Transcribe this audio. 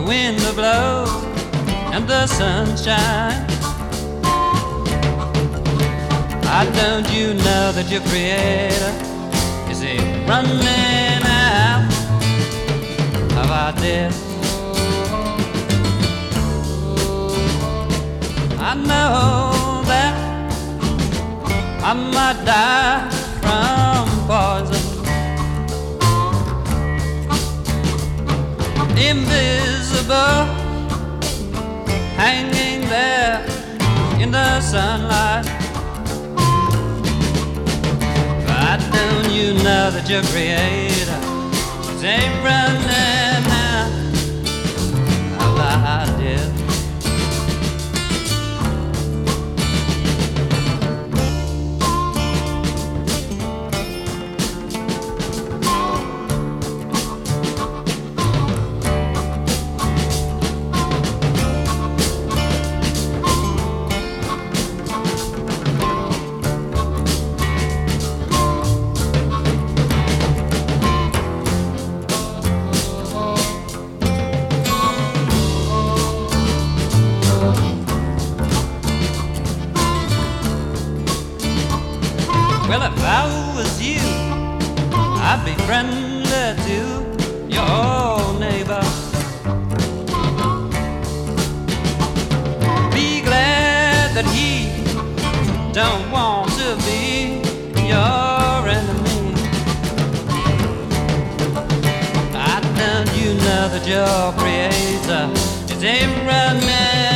wind blows and the sunshine. Why don't you know that your creator is a running out of ideas? I know that I might die from poison, invisible, hanging there in the sunlight. Why don't you know that your creator is a running out of ideas? Well, if I was you, I'd be friendly to your old neighbor. Be glad that he don't want to be your enemy. Why don't you know that your creator is a running